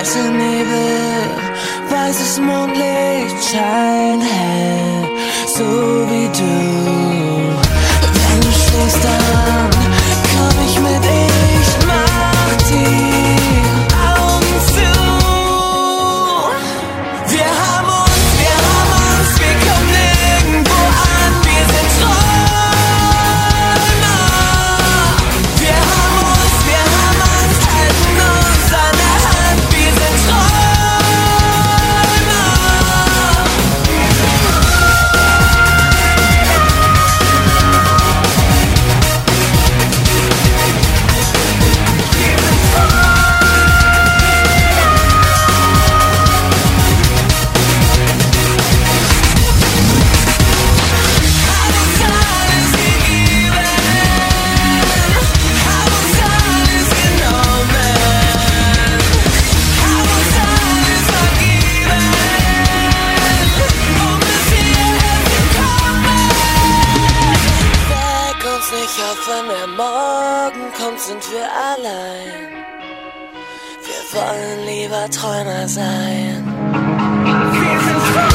Weißer Nebel, weißes Mondlicht scheint hell, so wie du. Wenn du schläfst, dann komm ich mit, ich mach die Augen zu. Wir haben uns, wir kommen nirgendwo an, wir sind Träumer. Wir haben Angst, halten uns an der Hand, wir sind Träumer. Wenn der Morgen kommt, sind wir allein. Wir wollen lieber Träumer sein. Wir sind